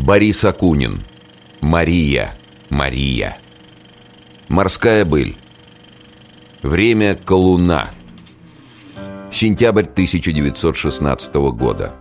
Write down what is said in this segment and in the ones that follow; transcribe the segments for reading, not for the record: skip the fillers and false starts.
Борис Акунин. Мария. Мария. Морская быль. Время Колуна. Сентябрь 1916 года.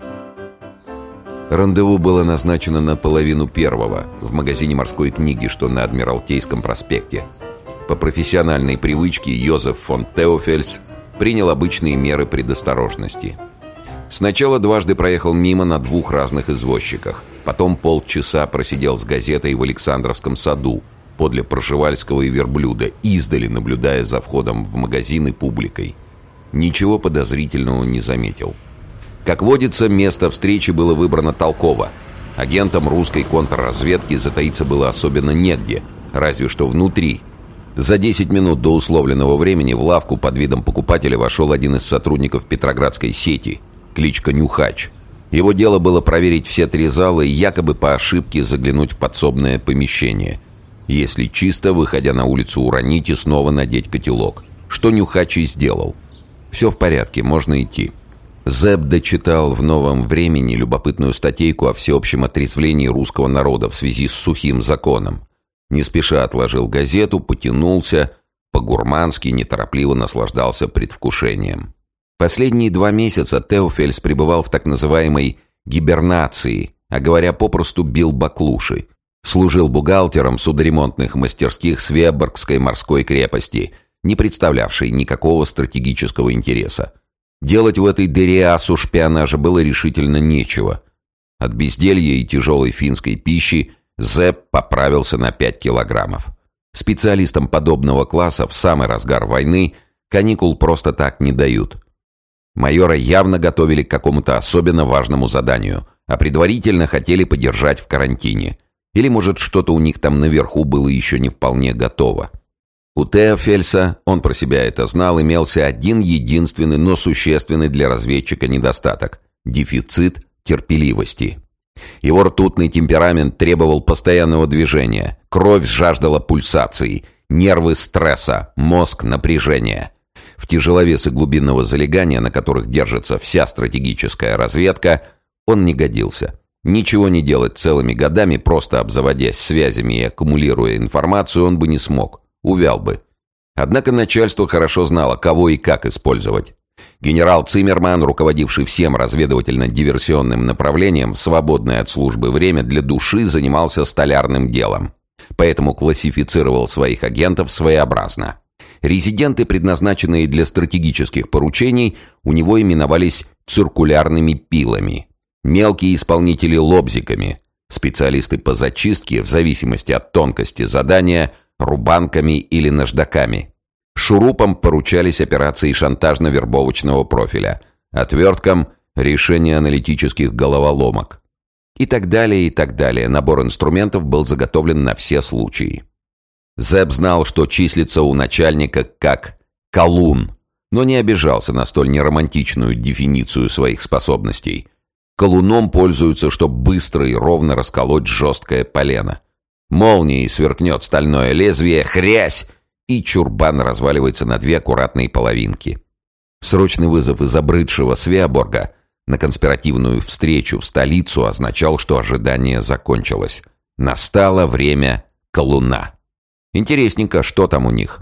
Рандеву было назначено на 12:30 в магазине морской книги, что на Адмиралтейском проспекте. По профессиональной привычке Йозеф фон Теофельс принял обычные меры предосторожности. Сначала дважды проехал мимо на 2 разных извозчиках, потом полчаса просидел с газетой в Александровском саду подле Пржевальского и Верблюда, издали наблюдая за входом в магазин и публикой. Ничего подозрительного не заметил. Как водится, место встречи было выбрано толково. Агентам русской контрразведки затаиться было особенно негде, разве что внутри. За 10 минут до условленного времени в лавку под видом покупателя вошел один из сотрудников петроградской сети, кличка Нюхач. Его дело было проверить все 3 зала и якобы по ошибке заглянуть в подсобное помещение. Если чисто, выходя на улицу, уронить и снова надеть котелок. Что Нюхач и сделал. Все в порядке, можно идти. Зэб дочитал в «Новом времени» любопытную статейку о всеобщем отрезвлении русского народа в связи с сухим законом. Не спеша отложил газету, потянулся, по-гурмански неторопливо наслаждался предвкушением. Последние 2 месяца Теофельс пребывал в так называемой гибернации, а говоря попросту, бил баклуши. Служил бухгалтером судоремонтных мастерских Свеборгской морской крепости, не представлявшей никакого стратегического интереса. Делать в этой дыре асу шпионажа было решительно нечего. От безделья и тяжелой финской пищи Зэб поправился на 5 килограммов. Специалистам подобного класса в самый разгар войны каникул просто так не дают. Майора явно готовили к какому-то особенно важному заданию, а предварительно хотели подержать в карантине. Или, может, что-то у них там наверху было еще не вполне готово. У Теофельса, он про себя это знал, имелся один единственный, но существенный для разведчика недостаток – дефицит терпеливости. Его ртутный темперамент требовал постоянного движения, кровь жаждала пульсации, нервы стресса, мозг напряжения. В тяжеловесы глубинного залегания, на которых держится вся стратегическая разведка, он не годился. Ничего не делать целыми годами, просто обзаводясь связями и аккумулируя информацию, он бы не смог. Увял бы. Однако начальство хорошо знало, кого и как использовать. Генерал Циммерман, руководивший всем разведывательно-диверсионным направлением, в свободное от службы время для души занимался столярным делом. Поэтому классифицировал своих агентов своеобразно. Резиденты, предназначенные для стратегических поручений, у него именовались циркулярными пилами. Мелкие исполнители – лобзиками. Специалисты по зачистке, в зависимости от тонкости задания, рубанками или наждаками. Шурупам поручались операции шантажно-вербовочного профиля, отверткам – решение аналитических головоломок. И так далее, и так далее. Набор инструментов был заготовлен на все случаи. Зэб знал, что числится у начальника как «колун», но не обижался на столь неромантичную дефиницию своих способностей. Колуном пользуются, чтобы быстро и ровно расколоть жесткое полено. Молнией сверкнет стальное лезвие, хрясь, и чурбан разваливается на 2 аккуратные половинки. Срочный вызов из обрыдшего Свеоборга на конспиративную встречу в столицу означал, что ожидание закончилось. Настало время Колуна. Интересненько, что там у них.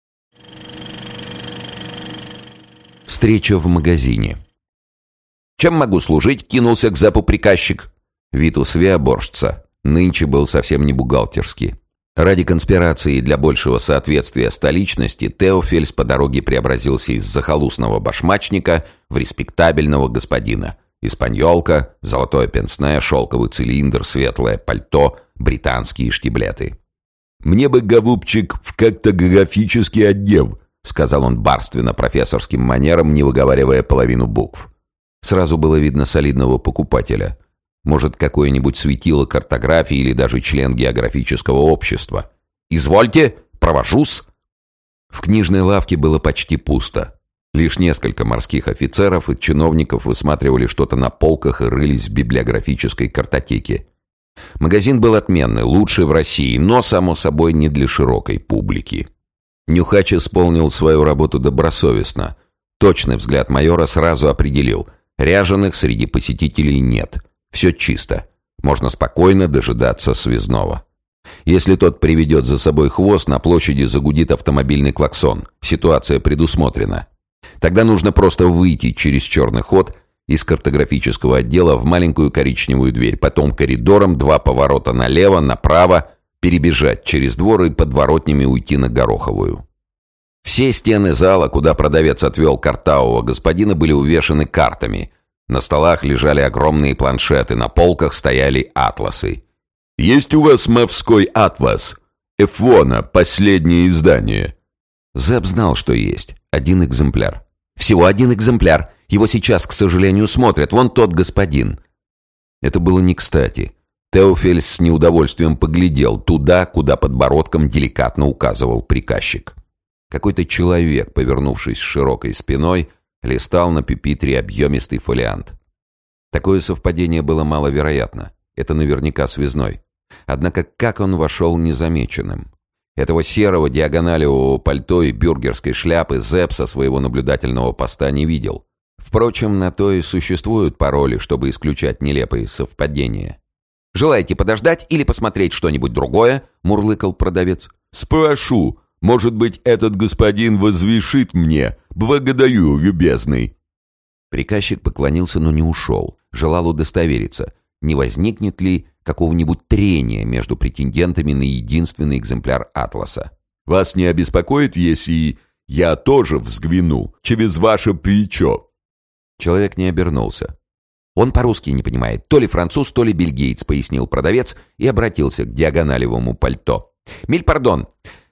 Встреча в магазине. «Чем могу служить?» — кинулся к Зэпу приказчик. Вид у свеоборжца нынче был совсем не бухгалтерский. Ради конспирации и для большего соответствия столичности Теофельс по дороге преобразился из захолустного башмачника в респектабельного господина. Испаньолка, золотое пенсне, шелковый цилиндр, светлое пальто, британские штиблеты. «Мне бы, голубчик, в картографический отдел», — сказал он барственно-профессорским манером, не выговаривая половину букв. Сразу было видно солидного покупателя. Может, какое-нибудь светило картографии или даже член географического общества. «Извольте, провожусь!» В книжной лавке было почти пусто. Лишь несколько морских офицеров и чиновников высматривали что-то на полках и рылись в библиографической картотеке. Магазин был отменный, лучший в России, но, само собой, не для широкой публики. Нюхач исполнил свою работу добросовестно. Точный взгляд майора сразу определил: ряженых среди посетителей нет. Все чисто. Можно спокойно дожидаться связного. Если тот приведет за собой хвост, на площади загудит автомобильный клаксон. Ситуация предусмотрена. Тогда нужно просто выйти через черный ход из картографического отдела в маленькую коричневую дверь, потом коридором, 2 поворота налево, направо, перебежать через двор и подворотнями уйти на Гороховую. Все стены зала, куда продавец отвел картавого господина, были увешаны картами. На столах лежали огромные планшеты, на полках стояли атласы. «Есть у вас мовской атлас? Эфона, последнее издание». Зэп знал, что есть. 1 экземпляр. Всего 1 экземпляр. Его сейчас, к сожалению, смотрят. Вон тот господин. Это было не кстати. Теофельс с неудовольствием поглядел туда, куда подбородком деликатно указывал приказчик. Какой-то человек, повернувшись широкой спиной, листал на пюпитре объемистый фолиант. Такое совпадение было маловероятно. Это наверняка связной. Однако как он вошел незамеченным? Этого серого диагоналевого пальто и бюргерской шляпы Зэп со своего наблюдательного поста не видел. Впрочем, на то и существуют пароли, чтобы исключать нелепые совпадения. «Желаете подождать или посмотреть что-нибудь другое?» — мурлыкал продавец. «Спрошу. Может быть, этот господин возвещит мне. Благодарю, любезный». Приказчик поклонился, но не ушел. Желал удостовериться, не возникнет ли какого-нибудь трения между претендентами на единственный экземпляр атласа. «Вас не обеспокоит, если я тоже взгляну через ваше плечо?» Человек не обернулся. «Он по-русски не понимает. То ли француз, то ли бельгиец», — пояснил продавец и обратился к диагоналевому пальто. «Миль пардон.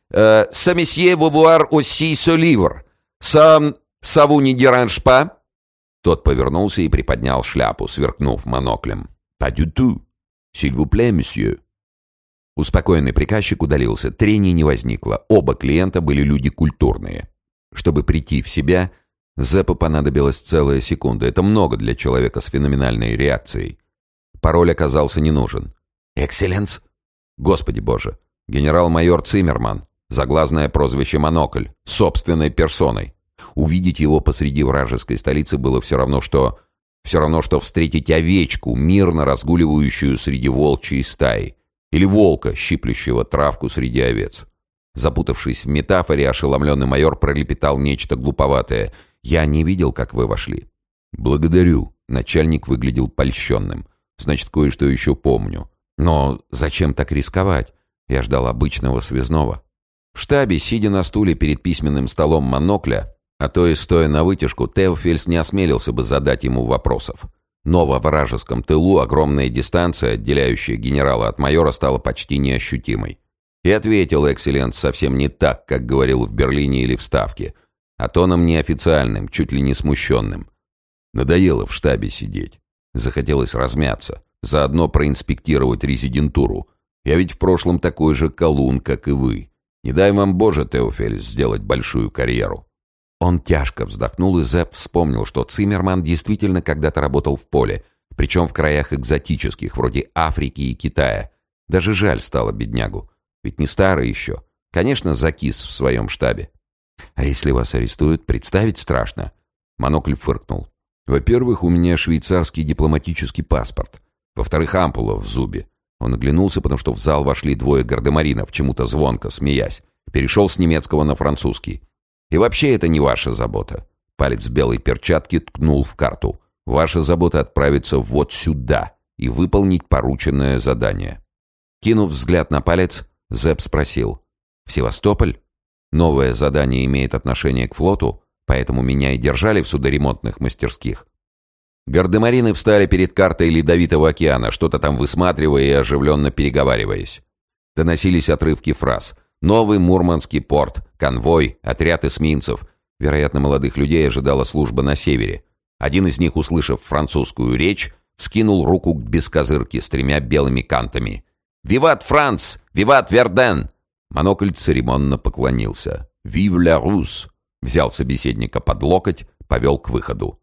«Ça месье voir aussi ce livre. Ça vous ne dérange pas?» Тот повернулся и приподнял шляпу, сверкнув моноклем. «Pas du tout. S'il vous plaît, monsieur». Успокоенный приказчик удалился. Трений не возникло. Оба клиента были люди культурные. Чтобы прийти в себя, Зэпу понадобилась целая секунда. Это много для человека с феноменальной реакцией. Пароль оказался не нужен. «Экселленс?» «Господи боже! Генерал-майор Циммерман. Заглазное прозвище «Монокль», собственной персоной. Увидеть его посреди вражеской столицы было все равно, что встретить овечку, мирно разгуливающую среди волчьей стаи, или волка, щиплющего травку среди овец. Запутавшись в метафоре, ошеломленный майор пролепетал нечто глуповатое. «Я не видел, как вы вошли». «Благодарю». Начальник выглядел польщенным. «Значит, кое-что еще помню. Но зачем так рисковать? Я ждал обычного связного». В штабе, сидя на стуле перед письменным столом Монокля, а то и стоя на вытяжку, Теофельс не осмелился бы задать ему вопросов. Но во вражеском тылу огромная дистанция, отделяющая генерала от майора, стала почти неощутимой. И ответил экселленс совсем не так, как говорил в Берлине или в Ставке, а тоном неофициальным, чуть ли не смущенным. Надоело в штабе сидеть. Захотелось размяться, заодно проинспектировать резидентуру. Я ведь в прошлом такой же колун, как и вы. Не дай вам, Боже, Теофельс, сделать большую карьеру». Он тяжко вздохнул, и Зэп вспомнил, что Циммерман действительно когда-то работал в поле, причем в краях экзотических, вроде Африки и Китая. Даже жаль стало беднягу, ведь не старый еще. Конечно, закис в своем штабе. «А если вас арестуют, представить страшно?» Монокль фыркнул. «Во-первых, у меня швейцарский дипломатический паспорт. Во-вторых, ампула в зубе». Он оглянулся, потому что в зал вошли 2 гардемаринов, чему-то звонко смеясь. Перешел с немецкого на французский. «И вообще это не ваша забота». Палец в белой перчатке ткнул в карту. «Ваша забота отправиться вот сюда и выполнить порученное задание». Кинув взгляд на палец, Зэп спросил. «В Севастополь? Новое задание имеет отношение к флоту, поэтому меня и держали в судоремонтных мастерских». Гардемарины встали перед картой Ледовитого океана, что-то там высматривая и оживленно переговариваясь. Доносились отрывки фраз. «Новый Мурманский порт», «Конвой», «Отряд эсминцев». Вероятно, молодых людей ожидала служба на севере. Один из них, услышав французскую речь, вскинул руку к бескозырке с 3 белыми кантами. «Виват Франц! Виват Верден!» Монокль церемонно поклонился. «Вив ля Рус!» Взял собеседника под локоть, повел к выходу.